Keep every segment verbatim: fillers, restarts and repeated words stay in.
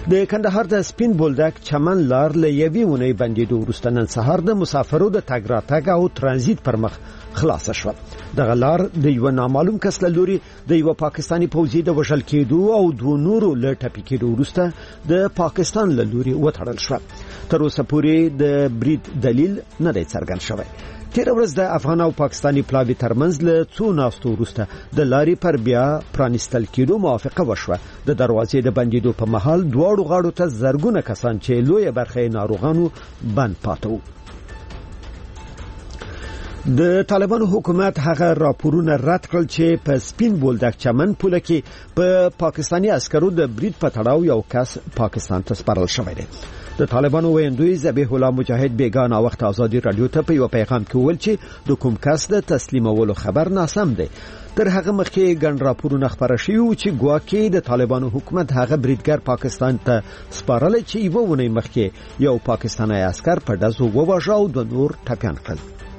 د کندهار د سپین بولدک چمن لار له یوې ونې بندیدو وروسته نن سهار د مسافرو د تګ راتګ او ترانزیت پر مخ خلاص شو. دغه لار د یو نامعلوم کس له لوري د یو پاکستانی پوځي د وژل کېدو او دوه نورو له ټپي کېدو وروسته د پاکستان له لوري وتړل شو. تر اوسه پورې د برید دلیل نه دی څرګند شوی. تیر ورځ د افغان او پاکستانی پلاوي ترمنځ له څو ناستو وروسته د لارې پر بیا پرانستل کېدو موافقه وشوه. د دروازې د بندیدو په مهال دواړو غاړو ته زرګونه کسان چې لویه برخه ناروغانو بند پاتې وو. د طالبانو حکومت هغه راپورونه رد کړل چې په سپین بولدک چمن پوله کې په پاکستانی عسکرو د برید په تړاو یو کس پاکستان ته سپارل شوی دی. د طالبانو ویاندوی ذبیح الله مجاهد بیگانه وخت آزادي رادیو ته په یو پیغام کې وویل چې د کوم کس د تسلیمولو خبر ناسم دی. تر هغه مخکې ګڼ راپورونه خبر شوي وو چې ګواکې د طالبانو حکومت هغه بریدګر پاکستان ته سپارل چې یو ونی مخکې یو پاکستانی عسكر په دزو وواژه او د نور ټپيان کړل.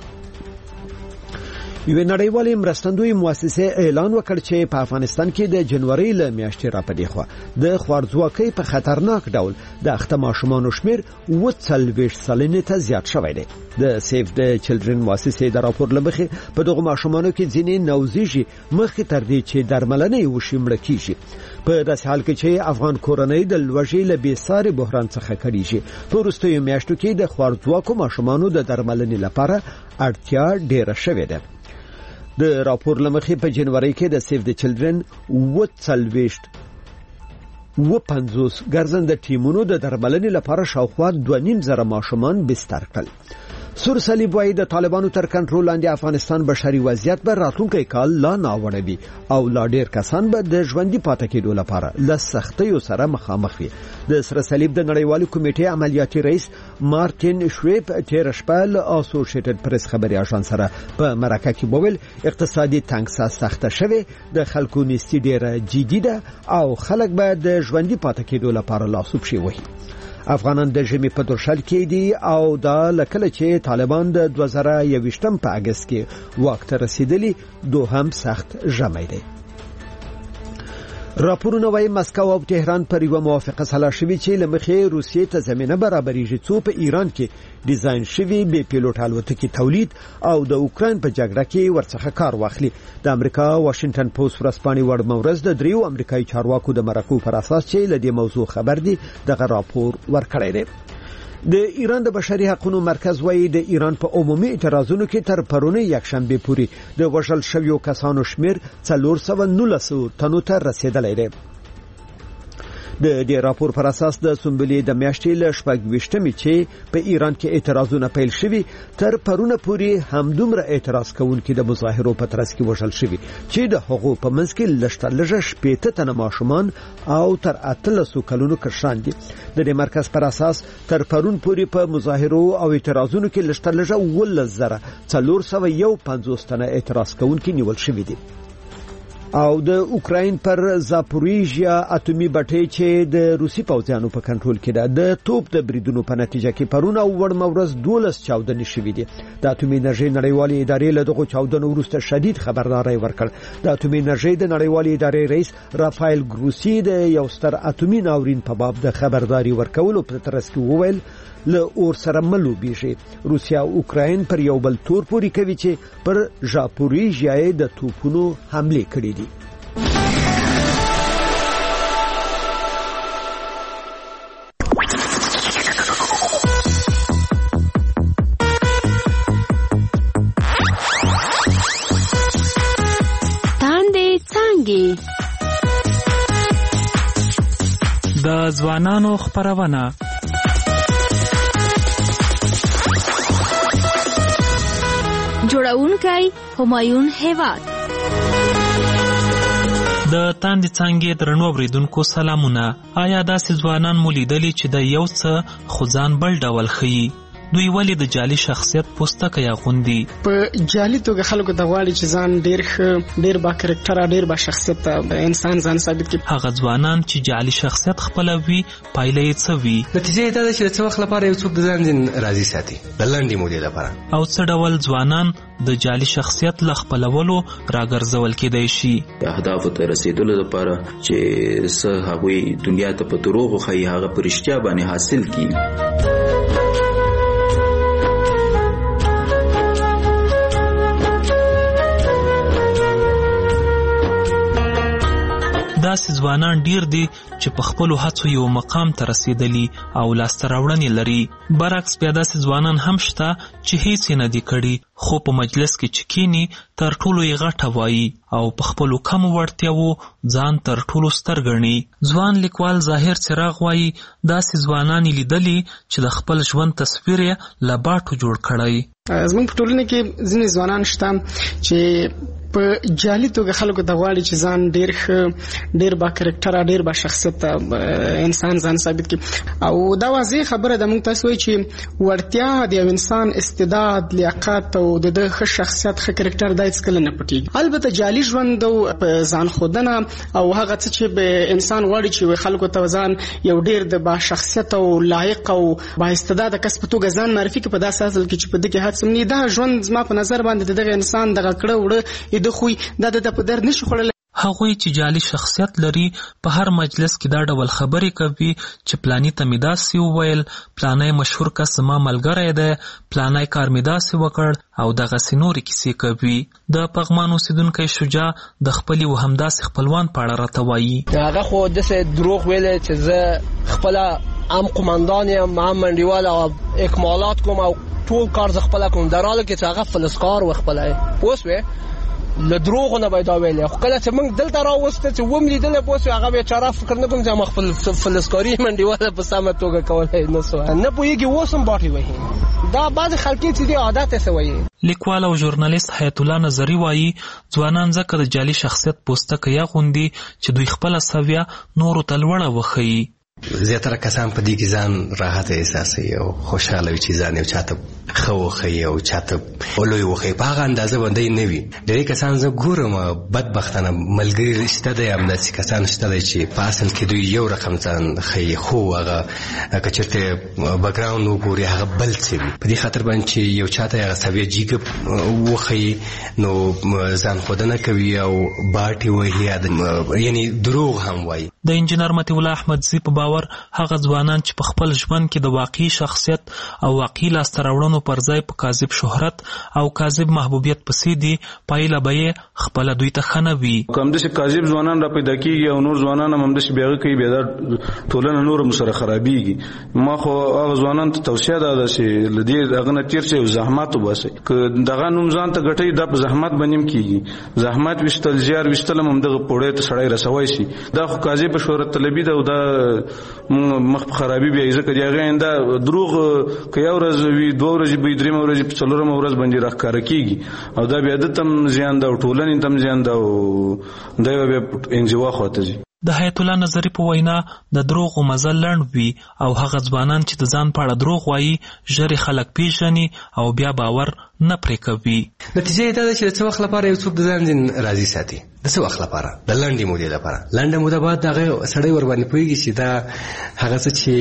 یو نړیوالې مرستندوی مؤسسه اعلان وکړ چې په افغانستان کې د جنوري له میاشتې را پدې خو د خوارځواکۍ په خطرناک ډول د اخته ماشومانو شمیر اووه څلوېښت سلنې ته زیات شوی دی. د سیف د چلډرن مؤسسې د راپور لمخې په دغه ماشومانو کې ځینې نوزيږي مخکې تر دې چې درملنې وشي مړه کیږي. په داسې حال کې چې افغان کورنۍ د لوږې له بېساري بحران څخه کړيږي. په وروستیو میاشتو کې د خوارځواکو ماشومانو د درملنې لپاره اړتیا ډېره شوې ده. د راپور لمخې په جنوري کې د سیف د چلډرن اووه څلوېښت اووه پنځوس ګرځنده ټیمونو د درملنې لپاره شاوخوا دوه نیم زره ماشومان بستر کړل. سور صلیب وايي د طالبانو تر کنټرول لاندې افغانستان بشري وضعیت به راتلونکي کال لا ناوړوي او لا ډیر کسان به د ژوندۍ پاتې کېدو لپاره له سختیو سره مخامخ وي. د سر صلیب د نړیوالې کمیټې عملیاتي رئیس مارټین شویب تیر شپه له اسوسییټډ پریس خبري اژانس سره په مرکه کې وویل اقتصادي تنګسا سخته شوه، د خلکو نيستي ډیره جدي ده او خلک به د ژوندۍ پاتې کېدو لپاره لاسوب شي وي. افغانان د ژمي په درشل کې دي او دا لکه چې طالبان د دوه زره یوویشتم په اگست کې واک ته رسیدلی دوهم سخت ژمی دی. راپورونه وايي مسکو او تهران پر یو موافقه سره شوي چې لمخې روسیې ته زمينه برابرېږي څو په ایران کې ډیزاین شوي بې پیلوټ الوتکې تولید او د اوکراین په جګړه کې ورڅخه کار واخلي. د امریکا واشنگټن پوسټ ورځپاڼې وړ مورز د دریو امریکایي چارواکو د مرکو پر اساس چې له دې موضوع خبر دي دغه راپور ورکړی دی. د ایران د بشري حقوقو مرکز وايي د ایران په عمومي اعتراضونو کې تر پرونی یکشنبه پورې د وژل شویو کسانو شمیر څلور سوه نولس تنو ته رسیدلی دی. د دې راپور پر اساس د سنبلې د میاشتې له شپږویشتمې چې په ایران کې اعتراضونه پیل شوي تر پرونه پورې همدومره اعتراض کوونکي د مظاهرو په ترڅ کې وژل شوي چې د حقوق په منځ کې لږترلږه شپېته تنه ماشومان او تر اتلسو کلونو کشران دي. د دې مرکز پر اساس تر پرون پورې په مظاهرو او اعتراضونو کې لږترلږه اوولس زره څلور سوه یو پنځوس تنه اعتراض کوونکي نیول شوي دي. او د اوکراین پر زاپوریژیا اټومي بټۍ چې د روسي پوځیانو په کنټرول کې ده د توپ د بریدونو په نتیجه کې پرونه وړ مورز دولس چاودنې شوې دي. د اټومي انرژي نړیوالې ادارې له دغه چاودنو وروسته شدید خبرداري ورکړ. د اټومي انرژي د نړیوالې ادارې رئیس رافایل ګروسی د یو ستر اټومي ناورین په باب د خبرداري ورکولو په ترڅ کې وویل له اور سره ملوبېږي. روسیا او اوکراین پر یو بل تور پوري کوي چې پر زاپوریژیا د توپونو حمله کړې دي. تاندې څنګه د ځوانانو خبرونه جوړونکی همایون هیواد. د تاندې څنګه درنو اوریدونکو سلامونه. آیا داسې ځوانان مو لیدلي چې د یو څه خو ځان بل ډول ښیي؟ دوی ولې د جعلي شخصیت پوستکی اغوندي؟ په جعلي توګه خلکو ته غواړي چې ځان ډیر ښه، ډیر با کرکټره، ډیر با شخصیت انسان ځان ثابت کړي. هغه ځوانان چې جعلي شخصیت خپلوي پایله یې څه وي؟ نتیجه دا ده چې څه وخت لپاره یو څوک د ځان ځین راضي ساتي د لنډې مودې لپاره، او څه ډول ځوانان د جعلي شخصیت له خپلولو راګرځول کېدای شي؟ اهدافو ته رسیدلو لپاره چې څه هغوی دنیا ته په دروغو ښایي هغه په رښتیا باندې حاصل کړي. داسې ځوانان ډیر دي چې په خپلو هڅو یو مقام ته رسیدلي او لاسته راوړنې لري. برعکس بیا داسې ځوانان هم شته چې هیڅ یې نه دي کړي، خو په مجلس کې چې کینی تر ټولو یې غټه وایي او په خپلو کمو وړتیاوو ځان تر ټولو ستر ګڼي. ځوان لیکوال ظاهر څراغ وایي داسې ځوانان یې لیدلي چې د خپل ژوند تصویر یې له باټو جوړ کړی. زموږ په ټولنه کې ځینې ځوانان شته چې په جعلي توګه خلکو ته غواړي چې ځان ډیر ښه، ډیر با کرکټره، ډیر با شخصیت انسان ځان ثابت کړي. او دا واضح خبره ده، موږ تاسو وایي چې وړتیا د یو انسان استعداد، لیاقت او د ده ښه شخصیت، ښه کرکټر دا هیڅکله نه پټېږي. البته جعلي ژوند او ځان ښودنه او هغه څه چې به انسان غواړي چې خلکو ته ځان یو ډیر د با شخصیت او لایق او با استعداد کس په توګه ځان معرفي کړي، په داسې حال کې چې په دې کې هڅه نه دا ژوند زما په نظر باندې دغه انسان دغه کړه وړه د خوې دا د په درد نشي خوړل. هغوی چې جعلي شخصیت لري په هر مجلس کې دا ډول خبرې کوي چې پلانی ته مې داسې وویل، پلانی مشهور کس زما ملګری دی، پلانی کار مې داسې وکړ او دغسې نورې کیسې کوي. د پغمان اوسېدونکی شجاع د خپلې و همداسې خپلوان په اړه راته وایي. هغه خو داسې دروغ ویلی چې زه خپله هم قمندان یم، هم منډیوال او اکمالات کوم او ټول کار زه خپله کوم، در حاله کې چې هغه فلسکار و خپله پوه شوې له دروغو نه به دا ویلی. خو کله چې موږ دلته راوسته چې وم لیدلی پوه شوې هغه بیچاره فکر نه کوم چې ما خپل فلسکاري منډیواله په سمه توګه کولی نه سوه نه پوهېږي اوس هم باټې وهي. دا بعضې خلکې چې دي عادت یې څه وایي. لیکوال او ژورنالیست حیات الله نظري وایي ځوانان ځکه د جعلي شخصیت پوستکی اغوندي چې دوی خپله سویه نورو ته لوړه وښیي. زیاتره کسان په دې کې ځان راحت احساسوي او خوشحاله وي چې ځان یو چاته ښه وښیي او چاته لوی وښیي، په هغه اندازه باندې نه وي. ډېری کسان زه ګورم بدبختانه ملګري شته دی، همداسې کسان شته دی چې په اصل کې دوی یو رقم ځان ښیي، خو هغه که چېرته بکګراونډ وګوري هغه بل څه وي. په دې خاطر باندې چې یو چاته هغه سویه جیګه وښیي نو ځان ښودنه کوي او باټې وهي، یعنی دروغ هم وایي. د انجینر مطیع الله احمدزي په باور هغه ځوانان چې په خپل ژوند کې د واقعي شخصیت او واقعي لاسته راوړنو پر ځای په کاذب شهرت او کاذب محبوبیت پسې دي، پایله به یې خپله دوی ته ښه نه وي. که همداسې کاذب ځوانان را پیدا کېږي او نور ځوانان هم همداسې بې هغه کوي، بیا دا ټولنه نور هم سره خرابېږي. ما خو هغه ځوانانو ته توصیه دا ده چې له دې هغه نه تېر شئ او زحمت وباسئ. که دغه نوم ځان ته ګټئ دا په زحمت باندې هم کېږي. زحمت ویشتل، زیار ویشتل هم همدغه پوړۍ ته سړی رسوی شي. دا خو کاذب شهرت طلبي ده او دا مخ په خرابي بیا ځکه دی هغه انده دروغ که یو ورځ وي، دوه ورځې به درېیمه ورځ په څلورمه ورځ باندې راښکاره کېږي او دا بیا د تم زیان ده او ټولنې تم زیان ده او دا بیا انزوا خواته ځي. د حیات الله نظري په وینا د دروغو مزل لنډ وي او هغه ځوانان چې د ځان په اړه دروغ وایي ژر خلک پیژني او بیا باور نه پرې کوي. نتیجه یې دا ده چې د څه وخت لپاره یو څوک د ځان ځین راضي ساتي، د څه وخت لپاره، د لنډې مودې لپاره. لنډه موده بعد هغه سړی ورباندې پوهېږي چې دا هغه څه چې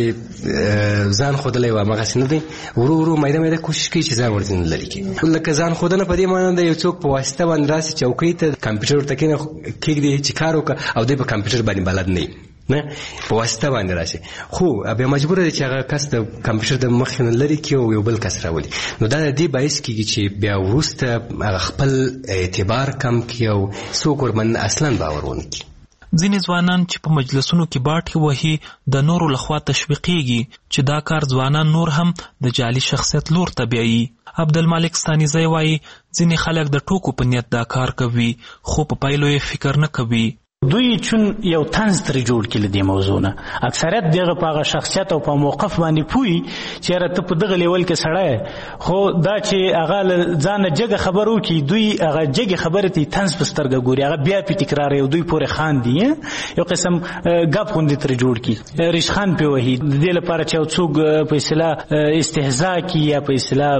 ځان ښودلی و هماغسې نه دی، ورو ورو میده میده کوشش کوي چې ځان ورځینې لرې کړي. لکه ځان ښودنه په دې معنی ده یو څوک په واسطه باندې راسي چوکۍ ته کمپیوټر ورته کښېږدي چې کار وکړه او دی په کمپیوټر باندې بلد نه وي، نه په واسطه باندې راشي، خو بیا مجبور دی چې هغه کس د کمپیوټر د مخې نه لرې کړي او یو بل کس راولي. نو دا د دې باعث کېږي چې بیا وروسته هغه خپل اعتبار کم کړي او څوک ورباندې اصلا باور ونه کړي. ځینې ځوانان چې په مجلسونو کې باټې وهي د نورو لخوا تشویقېږي چې دا کار ځوانان نور هم د جعلي شخصیت لور ته بیایي. عبدالمالک ستانیزی وایي ځینې خلک د ټوکو په نیت دا کار کوي خو په پایلو یې فکر نه کوي. دوی چون یو طنز ترې جوړ کړي د موضوع نه. اکثریت دغه په هغه شخصیت او په موقف باندې پوي چې را ته په دغه لیول کې سړی خو دا چې هغه ځان جګه خبر وکړي دوی هغه جګه خبره ته طنز په سترګه ګوري هغه بیا په تکرار یو دوی پورې خاندي یو قسم غپ غوندې ترې جوړ کړي ریشخان په وهي د دې لپاره چې څوک په اصطلاح استهزاء کوي یا په اصطلاح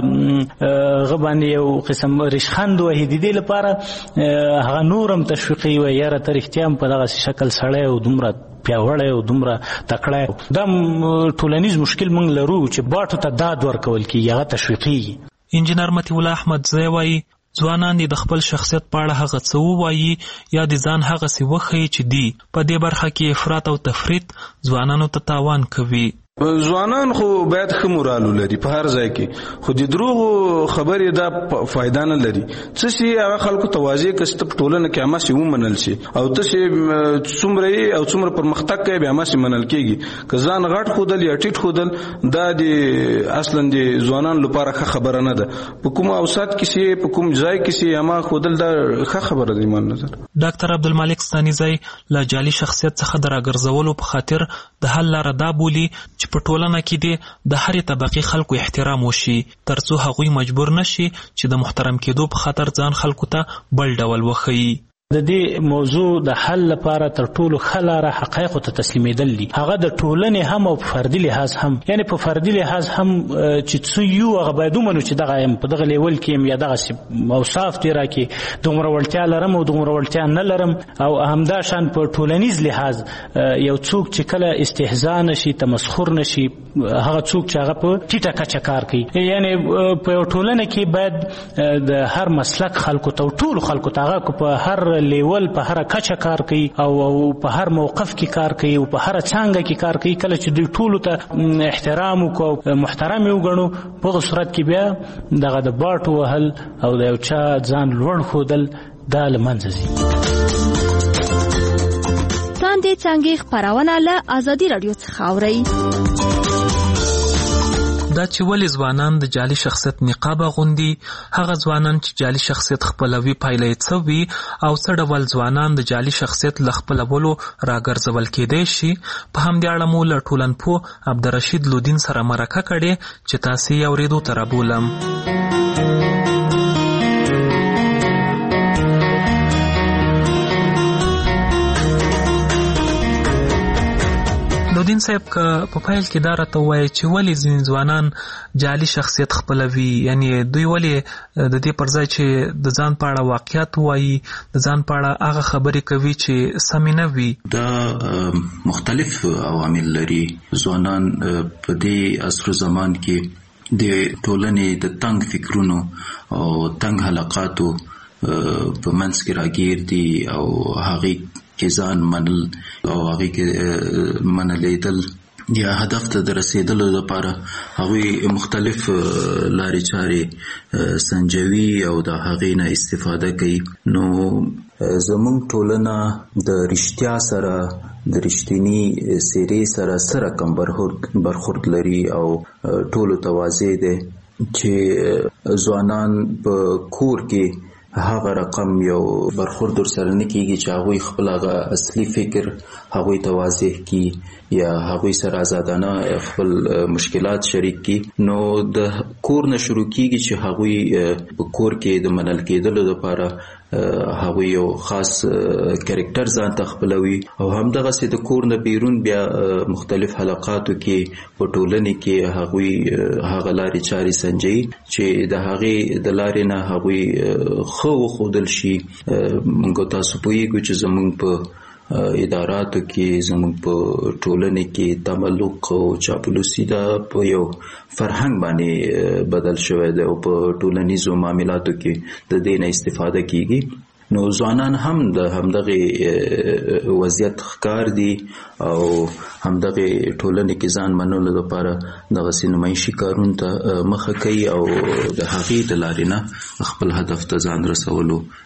غبانې یو قسم ریشخان وهي د دې لپاره هغه نورم تشویقي و یا تر اختیام په دغه شکل سړی او دومره پیاوړی او دومره تکړه دا ټولنیز مشکل موږ لرو چې باټو ته داد ورکول کېږي هغه تشویقي. انجینر مطیع الله احمد زی وایي ځوانان د خپل شخصیت په اړه هغه څه ووایي یا د ځان هغه څه وښیي چې دی په دې برخه کې افراط او تفریط ځوانانو ته تاوان کوي. ځوانان خو باید ښه مورال ولري په هر ځای کې خو د دروغو خبرې دا فایده نه لري څه شي هغه خلکو ته واضح کړي چې په ټولنه کې هماسې ومنل شي او ته څومره یې او څومره پرمختګ کوي بیا هماسې منل کېږي که ځان غټ ښودل یا ټیټ ښودل دا د اصلا د ځوانانو لپاره ښه خبره نه ده. په کوم اوسط کې شي په کوم ځای کې شي هما ښودل دا ښه خبره ده ایمان نظر. ډاکټر عبدالمالک ستانیزی له جعلي شخصیت څخه د راګرځولو په خاطر د حل لاره دا بولي په ټولنه کې د د هرې طبقې خلکو احترام وشي ترڅو هغوی مجبور نشي چې د محترم کېدو په خاطر ځان خلکو ته بل ډول وښیي. د دې موضوع د حل لپاره تر ټولو ښه لاره حقایقو ته تسلیمېدل دي هغه د ټولنې هم او په فردي لحاظ هم یعنې په فردي لحاظ هم چې څه یو هغه باید ومنو چې دغه یم په دغه لیول کې یم یا دغسې اوصاف دې راکړي دومره وړتیا لرم او دومره وړتیا نه لرم او همدا شان په ټولنیز لحاظ یو څوک چې کله استهزاء نشي تمسخر نشي هغه څوک چې هغه په ټیټه کچه کار کوي یعنې په یو ټولنه کې باید د هر مسلک خلکو ته ټولو خلکو ته هغه په هر لیول په هر کچه کار کوي او په هر موقف کې کار کوي او په هر څانګه کې کار کوي کله چې دوی ټولو ته احترام وکړو محترم یې وګڼو په هغه صورت کې بیا دغه د باټو وهل او د یو چا ځان لوړ ښودل دا له منځه ځي. لاندې څانګې خپرونه له ازادي راډیو څخه اورئ. دا چې ولې ځوانان د جعلي شخصیت نقاب اغوندي هغه ځوانان چې جعلي شخصیت خپلوي پایله یې څه وي او څه ډول ځوانان د جعلي شخصیت له خپلولو راګرځول کېدای شي په همدې اړه مو له ټولنپوه عبدالرشید لودین سره مرکه کړې چې تاسې یې اورېدو ته رابولم. لودین صاحب که په پیل کې دا راته ووایي چې ولې ځینې ځوانان جعلي شخصیت خپلوي یعنی دوی ولې د دې پر ځای چې د ځان په اړه واقعیت ووایي د ځان په اړه هغه خبرې کوي چې سمې نه وي. دا مختلف عوامل لري. ځوانان په دې عصر زمان کې د ټولنې د تنګ فکرونو او تنګ حلقاتو په منځ کې راګیر دي او هغې کې ځان منل او هغې کې منلیدل یا هدف ته د رسېدلو لپاره هغوی مختلف لارې چارې سنجوي او د هغې نه استفاده کوي. نو زموږ ټولنه د رښتیا سره د رښتینی څېرې سره څه رقم برخورد لري او ټولو ته واضح دی چې ځوانان په کور کې هغه رقم یو برخورد ورسره نه کېږي چې هغوی خپل هغه اصلي فکر هغوی ته واضح کړي یا هغوی سره آزادانه خپل مشکلات شریک کړي. نو د کور نه شروع کېږي چې هغوی په کور کې د منل کېدلو لپاره هغوی یو خاص کرکټر ځان ته خپلوي او همدغسې د کور نه بیرون بیا مختلف حلقاتو کې په ټولنې کې هغوی هغه لارې چارې سنجوي چې د هغې د لارې نه هغوی ښه وښودل شي. موږ تاسو پوهیږو چې زموږ په اداراتو کې زموږ په ټولنې کې تملق او چاپلوسي دا په یو فرهنګ باندې بدل شوی دی او په ټولنیزو معاملاتو کې د دې نه استفاده کیږي. نو ځوانان هم د همدغه وضعیت ښکار دي او همدغه ټولنې کې ځان منلو لپاره دغسې نمایشي کارونو ته مخه کوي او د هغې د لارې نه خپل هدف ته ځان رسولو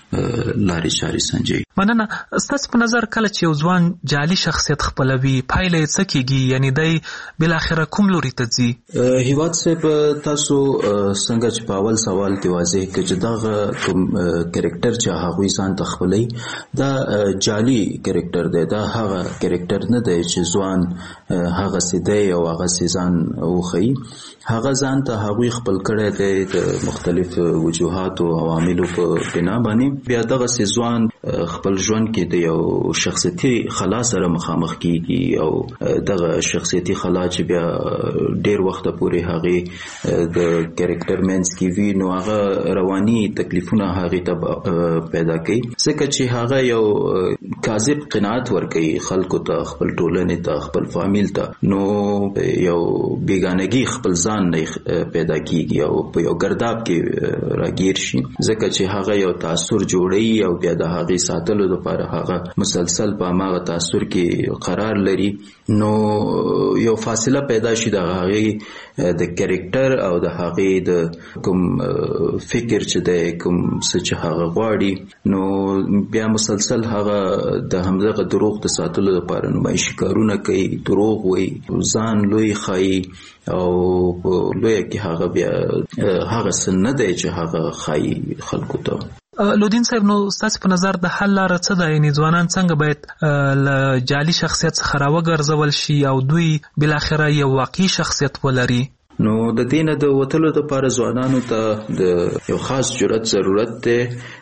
لارې چارې سنجوي. مننه. ستاسو په نظر کله چې یو ځوان جعلي شخصیت خپلوي پایله یې څه کیږي؟ یعنی دی بالاخره کوم لوري ته ځي؟ هیواد صاحب تاسو څنګه چې په اول سوال کې واضح کړ چې دغه کوم کریکټر چې هغوی ځان ته خپلوي دا جعلي کریکټر دی، دا هغه کریکټر نه دی چې ځوان هغه سي دی او هغه سي ځان وښيي. هغه ځان ته هغوی خپل کړی دی د مختلف وجوهاتو او عواملو په بنا باندې. بیا دغه سي ځوان خپل ژوند کې د یو شخصیتي خلا سره مخامخ کیږي او دغه شخصیتي خلا چې بیا ډیر وخت پورې هغه د کریکټر مینس کې وی نو هغه رواني تکلیفونه هغه ته پیدا کوي، ځکه چې هغه یو کاذب قناعت ورکوي خلکو ته، خپل ټولنې ته، خپل فامیل ته. نو یو بیگانگی خپل ځان نه پیدا کیږي او په یو ګرداب کې راګیر شي، ځکه چې هغه یو تاثر جوړي او بیا د هغه ساتلو لپاره هغه مسلسل په هغه تاثر کې قرار لري. نو یو فاصله پیدا شي د هغه د کریکټر او د هغه د کوم فکر چې د کوم څه چې هغه غواړي، نو بیا مسلسل هغه د همدغه دروغ د ساتلو لپاره نمایشي کارونه کوي، دروغ وایي، ځان لوی ښایي او لوی کې هغه بیا هغه څه نه دی چې هغه ښایي خلکو ته. لودین صاحب، نو ستاسو په نظر د حل لاره څه ده؟ یعنې ځوانان څنګه باید له جعلي شخصیت څخه راوګرځول شي او دوی بالاخره یو واقعي شخصیت ولري؟ نو د دې نه د وتلو لپاره ځوانانو ته د یو خاص جرأت ضرورت دی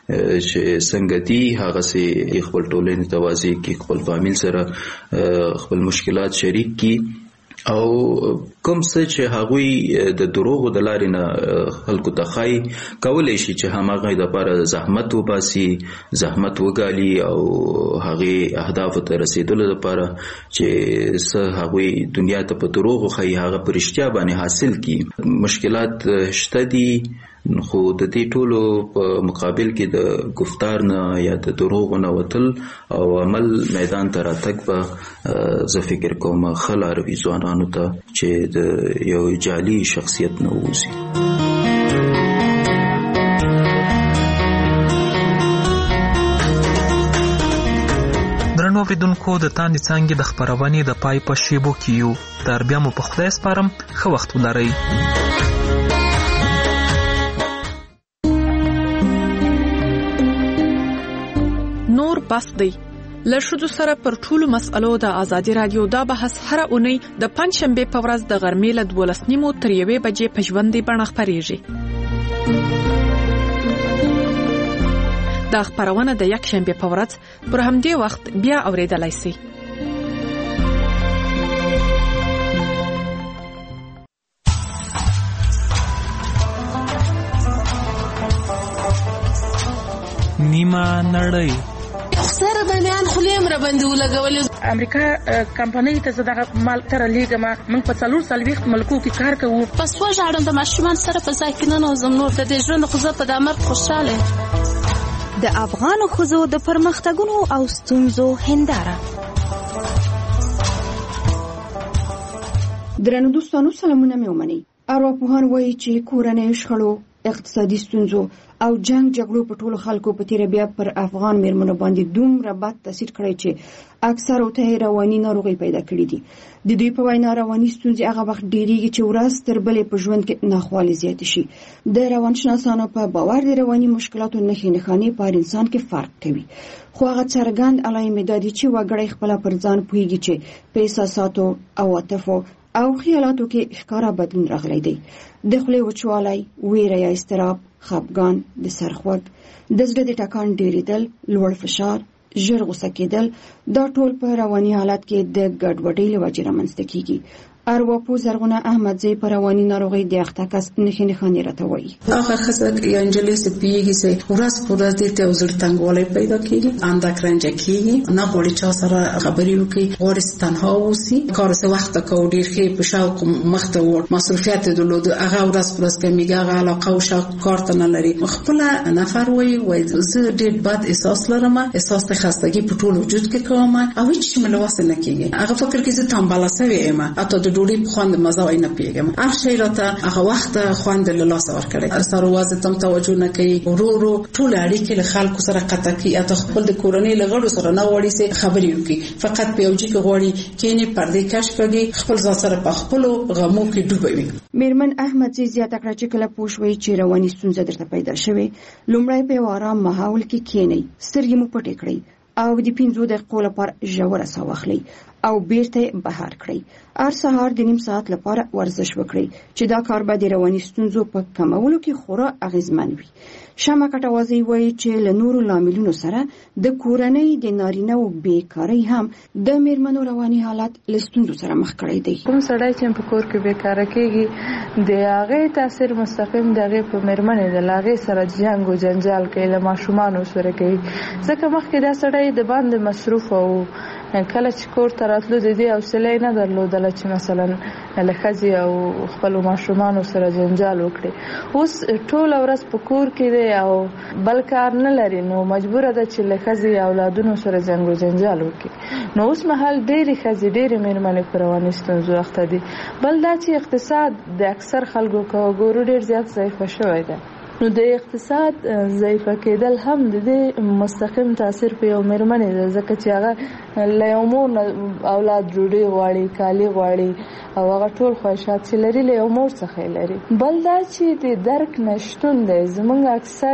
چې څنګه دي هغسې خپل ټولنې ته واضح کړي، خپل فامیل سره خپل مشکلات شریک کړي او کوم څه چې هغوی د دروغو د لارې نه خلکو ته ښایي کولی شي چې هماغه دپاره زحمت وباسي، زحمت وګالي او هغې اهدافو ته رسېدلو لپاره چې څه هغوی دنیا ته په دروغو ښایي هغه په رښتیا باندې حاصل کړي. مشکلات شته دي، خو د دې ټولو په مقابل کې د گفتار نه یا د دروغو نه وتل او عمل میدان ته راتګ به زه فکر کوم ښه لاره وي ځوانانو ته چې د یو جعلي شخصیت نه ووځي. درنو اوریدونکو، د تاندې څانګې د خپرونې د پای په شیبو کې یو. تر بیا مو په خدای سپارم، ښه وخت ولرئ. نور بس دی له ښځو سره پر ټولو مسئلو د ازادي رادیو دا بحث هره اونۍ د پنجشنبې په ورځ د غرمې له دولس نیمو تر یوې بجې په ژوندۍ بڼه خپریږي. دا خپرونه د یکشنبې په ورځ پر همدې وخت بیا اوریدلای شئ. نیمه نړۍ سره باندې خلیم را باندې ولګولې. امریکا کمپنۍ ته زداغه مال تر لیګه ما موږ په څلور سلويخت ملکو کې کار کوو. پس و ژړم د ماشومان سره په ځای کې نه نوزم نور د دې ژوند خو زه په دامر خوشاله. د افغان ښځو د پرمختګونو او ستونزو هنداره. درنو دوستانو، سلامونه مې ومنئ. ارواپوهان وایي چې کورنۍ شخړو، اقتصادي ستونزو او جنگ جګړو په ټولو خلکو په تیره بیا پر افغان میرمنو باندې دومره بد تاثیر کړی چې اکثر او ته رواني ناروغي پیدا کړې دي. د دوی په وینا رواني ستونزې هغه وخت ډېریږي چې ورځ تر بلې په ژوند کې ناخوالې زیاتې شي. د روانشناسانو په باور د رواني مشکلاتو نښې نښانې په هر انسان کې فرق کوي، خو هغه څرګند علایم دا دي چې وګړی خپله پر ځان پوهیږي چې په احساساتو او عاطفو او خیالاتو کې ښکاره بدلون راغلی دی. د خولې وچوالی، ویره یا اضطراب، خپګان، د سر خوږ، د زړه د ټکان ډېرېدل، لوړ فشار، ژر غوسه کېدل، دا ټول په رواني حالت کې د ګډوډۍ له وجې رامنځته کېږي. ارواپوه زرغونه احمدزی په رواني ناروغۍ د اخته کس نښې نښانې راته وایي. هغه ښځه یا نجلۍ چې پوهېږي چې ورځ په ورځ دې ته یو زړه تنګوالی پیدا کېږي، اندک رنجه کېږي، نه غواړي چا سره خبرې وکړي، غواړي چې تنها واوسي، کار څه وخته کوو، ډېر ښې په شوق مخته وړ، مصروفیت یې درلود، هغه ورځ په ورځ کمېږي، هغه علاقه او شوق کار ته نه لري. خپله نفر وایي وایي زه ډېر بد احساس لرم، احساس د خستګي په ټول وجود کې کوم او هېڅ شي مې له وسه نه کېږي. هغه فکر کوي زه تنبله سوې یم، حتی د ډوډۍ په خوند مزه وای نه پیګم هر شی راته هغه وخت خوند له لاس ور کړی سره وازه تم توجه نه کوي ورو ورو ټول اړیکې له خلکو سره قطع کی اته خپل د کورنۍ لغړو سره نه وړي سي خبرې وکي فقط په یوجي کې غوړي کینی پردې کش کړي خپل ځان سره په خپل غمو کې ډوبوي. میرمن احمد زیاته کړه چې کله پوښوي چې رواني ستونزه درته پیدا شوه لومړی په آرام ماحول کې کینی سترګې مو پټې کړئ او د پنځو دقیقو لپاره ژوره ساه واخلئ او بیرته بهر کړئ. هر سهار د نیم ساعت لپاره ورزش وکړئ چې دا کار به د رواني ستونزو په کمولو کې خورا اغیزمن وي. شمع کټوازی وایي چې له نورو لاملونو سره د کورنۍ د نارینه او بیکاری هم د میرمنو رواني حالت له ستونزو سره مخ کړی دی. کوم سړی چې په کور کې بیکاره کېږي د هغې تاثیر مستقیم د هغې په میرمنې د هغې سره جنګ او جنجال کوي له ماشومانو سره کوي ځکه مخکې دا سړی د باندې مصروف او کله چې کور ته راتلو د دې حوصله نه درلودله چې مثلا له ښځې او خپلو ماشومانو سره جنجال وکړي. اوس ټوله ورځ په کور کې دی او بل کار نه لري نو مجبوره ده چې له ښځې اولادونو سره جنګ و جنجال وکړي. نو اوس مهال ډېرې ښځې ډېرې میرمنې په رواني ستونزو اخته دي. بل دا چې اقتصاد د اکثر خلکو که وګورو ډېر زیات ضعیفه شوی دی نو د اقتصاد ضعیفه کېدل هم د دې مستقیم تاثیر په یو میرمنې ده ځکه چې هغه له یو مور اولاد ډوډۍ غواړي کالي غواړي او هغه ټول خواهشات چې لري له یو مور څخه لري. بل دا چې د درک نشتون دی زموږ اکثر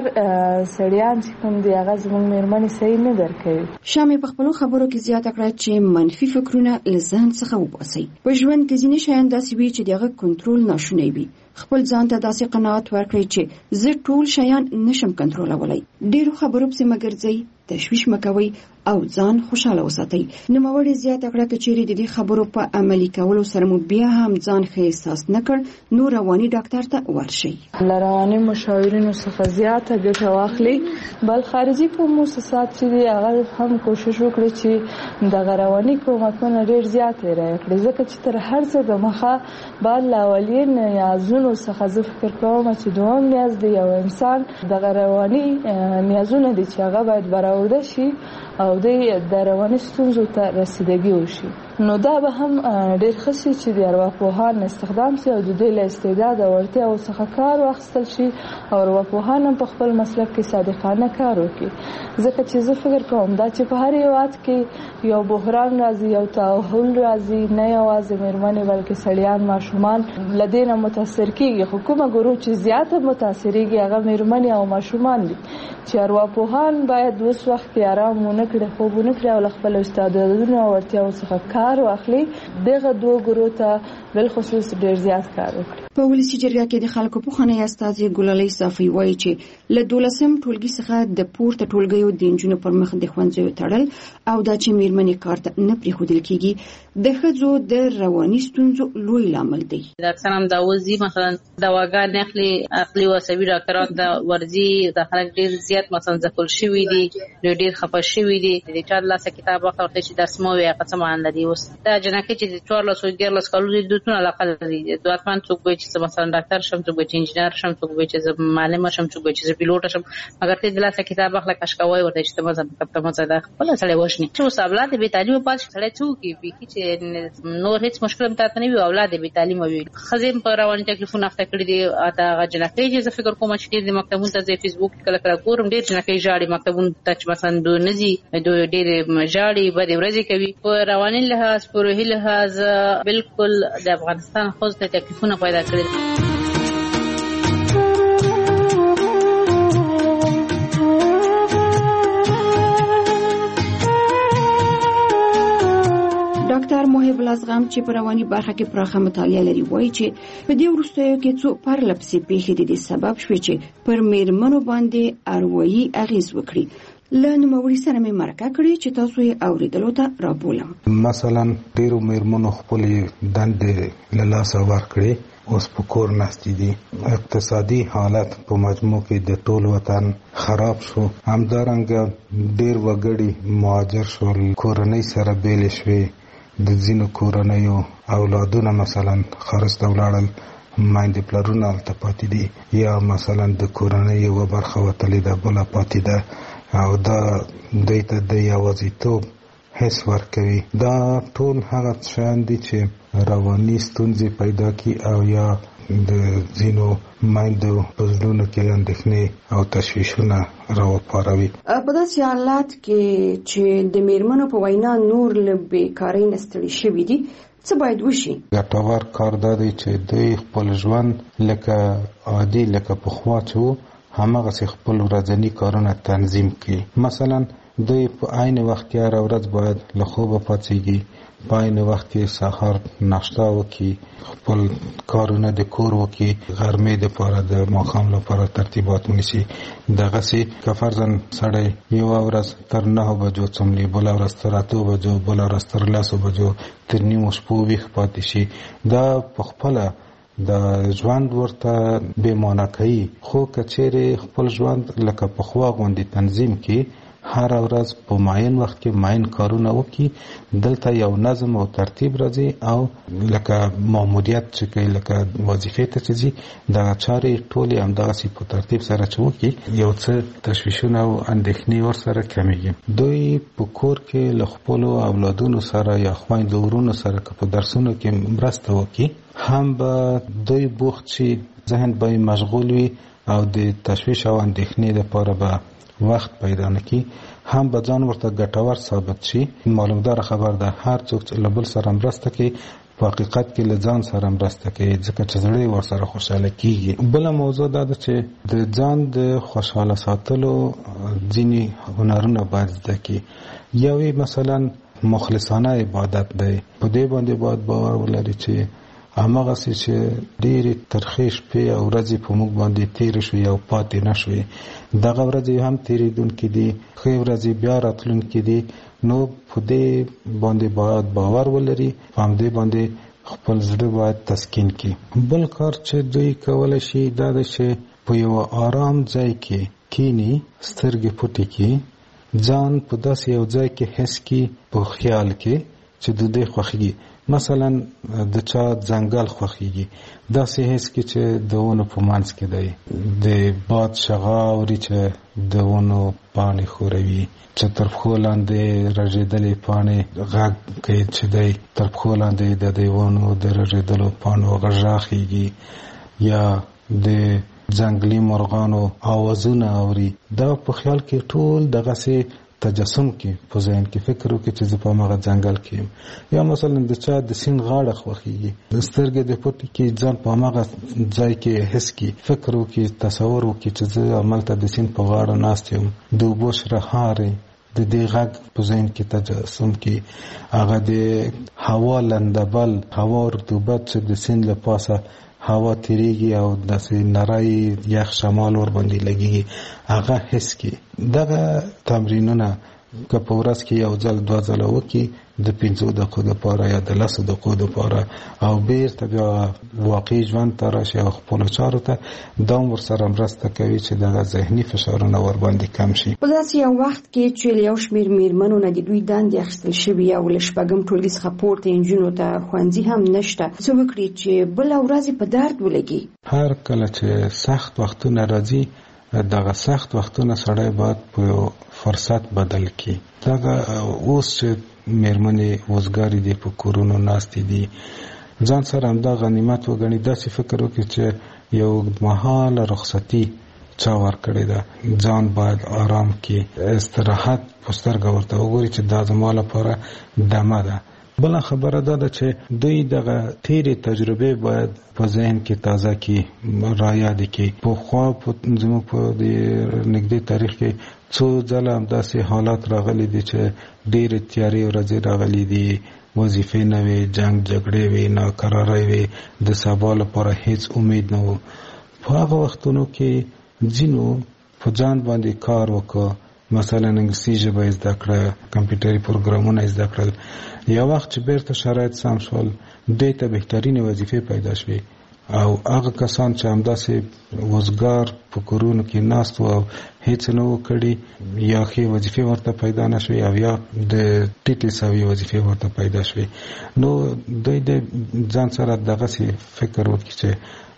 سړیان چې کوم دی هغه زموږ میرمنې صحیح نه درک کوي. شامې په خپلو خبرو کې زیاته کړه چې منفي فکرونه له ذهن څخه وباسئ. په ژوند کې ځینې شیان داسې وي چې د هغه کنټرول ناشونی وي. خپل ځان ته داسې قناعت ورکړئ چې زه ټول شیان نشم کنټرولولای. ډیرو خبرو پسې مه ګرځئ، تشویش مه کوئ او ځان خوشاله وساتئ. نوموړې زیاته کړه که چیرې د دې خبرو په عملي کولو سره مو بیا هم ځان ښه احساس نه کړ نو رواني ډاکټر ته ورشئ. له رواني مشاورینو څخه زیاته ګټه واخلئ. بل خارجي کوم موسسات چې دي هغه هم کوشش وکړي چې دغه رواني کومکونه ډېر زیات ارایه کړي ځکه چې تر هر څه دمخه باید له اولین نیازونو څخه زه فکر کوم چې دوم نیاز دی یو انسان دغه رواني نیازونه دي چې هغه باید برآورده شي او د رواني ستونزو ته رسیدګي وشي. نو دا به هم ډېر ښه شي چې د ارواپوهان استخدام شي او د دوی له استعداد او وړتیاو څخه کار واخیستل شي او ارواپوهان هم په خپل مسلک کې صادقانه کار وکړي ځکه چې زه فکر کوم دا چې په هر هېواد کې یو بحران راځي یو تحول راځي نه یوازې میرمنې بلکې سړیان ماشومان له دې نه متاثر کېږي خو کومه ګروه چې زیاته متاثرېږي هغه میرمنې او ماشومان دي چې ارواپوهان باید اوس وخت کې آرام ونه کړي خوب ونه کړي او له خپلو استعدادونو او وړتیاو څخه کار واخلي دغه دوه ګروه ته بالخصوص ډېر زیات کار وکړي. په ولسي جرګه کې د خلکو پوښتنې استازي ګلالۍ صافي وایي چې له دولسم ټولګي څخه د پورته ټولګیو د نجونو پر مخ د ښوونځیو تړل او دا چې میرمنې کار ته نه پرېښودل کېږي د ښځو د رواني ستونزو لوی لامل دی. ډاکټر هم دا وځي مثلا دواګانې اخلي اخلي او عصبي ډاکټران دا ورځي د خلک ډېر زیات مثلا ځپل شوي دي ډېر خفه شوي دي د چا لاسه کتاب ورته چې درس مو وي هغه څه معنی لري. اوس دا جنکې چې د څوارلسو دیارلس کالو دي دوتونه علاقه لري دواتمن څوک وایي چې مثلا ډاکټر شم څوک وایي چې انجینر شم څوک وایي چې معلم شم څوک وایي چې پیلوټ شم مګر ته د لاسه کتاب اخلي کشکوي ورته چې مزه ته مزه ده خپل سره وښني چې اوس اولاد به تعلیم پات سره څوک وي چې نور هیڅ مشکل هم تاسو نه وي اولاد به تعلیم وي خزم پر رواني تکلیفونه اخته کړی دي اته جنکې چې فکر کوم چې د مکتبونو ته فیسبوک کله کله ګورم ډېر جنکې ژاړي مکتبونو ته مثلا دوه نزي دوه ډېر ژاړي بده ورځي کوي په رواني لحاظ په روحي لحاظ بالکل د افغانستان خو ته تکلیفونه پیدا کړل. ډاکټر محب الازغم چې په رواني برخه کې پراخه مطالعه لري وایي چې په دې وروستیو کې څو پرلپسې پیښې د دې سبب شوې چې پر میرمنو باندې اروایي اغیز وکړي. له نوموړي سره مې مرکه کړې چې تاسو یې اوریدلو ته رابولم. مثلا ډیرو میرمنو خپلې دندې له لاسه ورکړې اوس په کور ناستې دي. اقتصادي حالت په مجموع کې د ټول وطن خراب شو. همدارنګه ډیر وګړي مهاجر شول کورنۍ سره بیلې شوې د ځینو کورنیو اولادونه مثلا خارج ته ولاړل ماینده پلرونه هلته پاتې دي یا مثلا د کورنۍ یوه برخه وتلې ده بله پاتې ده او دا دوی ته د یوازیتوب حس ورکوي. دا ټول هغه شیان دي چې رواني ستونزې پیدا کی او یا د ځینو مایندو په زړونو کې اندېښنې او تشویشونه راوپاروي. په داسې حالات کې چې د میرمنو په وینا نور له بیکارۍ نه ستړي شوي دي، څه باید وشي؟ ګټور کار دا دی چې دوی خپل ژوند لکه عادي لکه پخوا چې و هماغسې خپل ورځني کارونه تنظیم کړي. مثلا دوی په عین وخت کې هره ورځ باید له خوبه پاڅېږي، په عین وخت کې سهار ناشته وکړي، خپل کارونه د کور وکړي، غرمې دپاره د ماښام لپاره ترتیبات ونیسي. دغسې که فرضاً سړی یوه ورځ تر نهو بجو څملي، بله ورځ تر اتو بجو، بله ورځ تر لسو بجو، تر نیمو شپو ویښ پاتې شي، دا په خپله د ژوند ورته بې معنی کوي. خو که چیرې خپل ژوند لکه پخوا غوندې تنظیم کړي، هر ورځ په معین وخت کې معین کارونه وکړي، دلته یو نظم او ترتیب راځي او لکه ماموریت چې کوي، لکه وظیفې ته چې ځي، دغه چارې ټولې همدغسې په ترتیب سره چې وکړي، یو څه تشویشونه او اندېښنې ورسره کمیږي. دوی په کور کې له خپلو اولادونو سره یا خویندو ورونو سره که په درسونو کې مرسته وکړي، هم به دوی بوخت شي، ذهن به یې مشغول وي او د تشویش او اندېښنې لپاره به وخت پیدا نکي، هم به ځان ورته ګټور ثابت شي. معلومدار خبر ده هر څوک چې له بل سره مرسته کوي په حقیقت کې له ځان سره مرسته کوي، ځکه چې زړه ورسره خوشحاله کیږي. بله موضوع دا ده چې د ځان د خوشحاله ساتلو ځینې هنرونه باید زده کړي. یوې مثلا مخلصانه عبادت دی، په دې باندې باید باور ولري چې هماغسې چې ډېرې ترخې شپې او ورځې په موږ باندې تېرې شوې او پاتې نه شوې، دغه ورځې هم تېرېدونکې دي، ښې ورځې بیا راتلونکې دي. نو په دې باندې باید باور ولري، په همدې باندې خپل زړه باید تسکین کړي. بل کار چې دوی کولی شي دا ده چې په یوه آرام ځای کې کینی، سترګې پټې کړي، ځان په داسې یو ځای کې حس کړي په خیال کې چې د دوی خوښېږي. مثلا د چا ځنګل خوښېږي، داسې حس کې چې د ونو په منځ کې دی، د باد شغا اوري چې د ونو پاڼې ښوروي، چې تر پښو لاندې رژېدلې پاڼې غږ کوي چې دی تر پښو لاندې د دې ونو د رژېدلو پاڼو غږ راخېږي، یا د ځنګلي مرغانو آوازونه اوري. دا په خیال کې ټول دغسې تجسم کې په ذهن کې فکر وکړي چې زه په هغه ځنګل کې یم. یا مثلا د چا د سیند غاړه خوښېږي، د سترګې د پټې کې ځان په هغه ځای کې حس کړي، فکر وکړي، تصور وکړي چې زه همالته د سیند په غاړه ناست یم، د اوبو شرهارې د دې غږ په ذهن کې تجسم کې، هغه د هوا لندبل، هوا رطوبت چې د سیند له پاسه هوا تیریږي او داسې نری یخ شمال ور باندې لګیږي، هغه حس کې. دغه تمرینونه که په ورځ کې یو ځل دوه ځله وکړي، د پنځو دقیقو دپاره یا د لسو دقیقو دپاره، او بیرته بیا واقعي ژوند ته راشي او خپلو چارو ته، دا هم ورسره مرسته کوي چې دغه ذهني فشارونه ورباندې کم شي. په داسې یو وخت کې چې له یو شمېر میرمنو نه د دوی دندې اخیستل شوي او له شپږم ټولګي څخه پورته نجونو ته ښوونځي هم نشته، څه وکړي چې بله ورځ په درد ولګي؟ هر کله چې سخت وختونه راځي، دغه سخت وختونه سړی باید په فرصت بدل کړي. دغه اوس چې میرمنې وزګارې دي، په کورونو ناستې دي، ځان سره همدا غنیمت وګڼي، داسې فکر وکړي چې یو اوږدمهاله رخصتي چا ورکړې ده، ځان باید آرام کړي، استراحت په سترګه ورته وګوري چې دا زما لپاره دمه ده. بله خبره دا ده چې دوی دغه تیرې تجربې باید په ذهن کې تازه کړي، رایادې کړي. پخوا زموږ په دې نږدې تاریخ کې څو ځله همداسې حالات راغلي دي چې ډېرې تیارې ورځې راغلي دي، وظیفې نه وې، جنګ جګړې وې، ناکرارۍ وې، د سبا لپاره هیڅ امید نه و. په هغه وختونو کې ځینو په ځان باندې کار وکړ، مثلا انګلیسي ژبه زده کړه، کمپیوټري پروګرامونه زده کړل. یو وخت چې بیرته شرایط سم شول، دوی ته بهترینې وظیفې پیدا شوې، او هغه کسان چې همداسې وزګار په کورونو کې ناست و او هیڅ نه و کړي، یا ښې وظیفې ورته پیدا نه شوې او یا د ټیټې سوي وظیفې ورته پیدا شوې. نو دوی د ځان سره دغسې فکر وکړي چې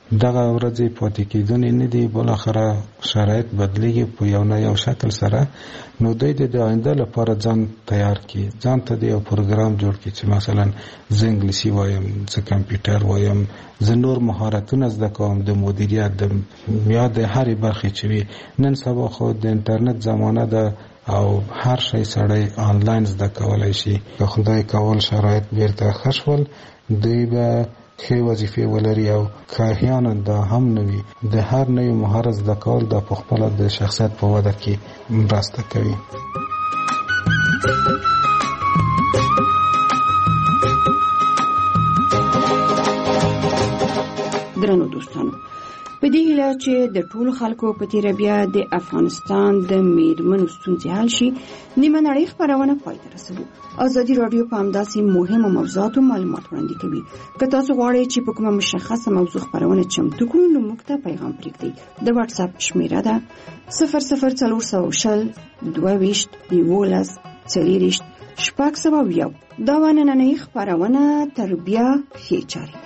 دغه ورځې پاتې کېدونې نه دي، بل اخره شرایط بدلیږي په یو نه یو شکل سره. نو دوی د آینده لپاره ځان تیار کړي، ځان ته د یو پروګرام جوړ کړي چې مثلا زه انګلیسي وایم، زه کمپیوټر وایم، زه نور مهارتونه زده کوم د مدیریت د یا د هرې برخې چې وي. نن سبا خو د انټرنیټ زمانه ده او هر شی سړی آنلاین زده کولی شي. که خدای کول شرایط بیرته ښه شول، دوی به ښې وظیفې ولري او که احیانا دا هم نه وي، د هر نوي مهارت زده کول دا په خپله د شخصیت په وده کې مرسته کوي. درنو دوستانو، په دې هیله چې د ټولو خلکو په تیره بیا د افغانستان د میرمنو ستونزې حل شي، نیمه نړۍ خپرونه پای ته رسوو. ازادي راډیو په همداسې مهمو موضوعاتو معلومات وړاندې کوي. که تاسو غواړئ چې په کومه مشخصه موضوع خپرونه چمتو کړو، نو موږ ته پیغام پرېږدئ. د واتس اپ شمیره ده صفر صفر څلور سوه شل دوه ویشت یولس څلېرویشت شپږ سوه یو. دا وه نننۍ خپرونه. تر بیا ښې چارې.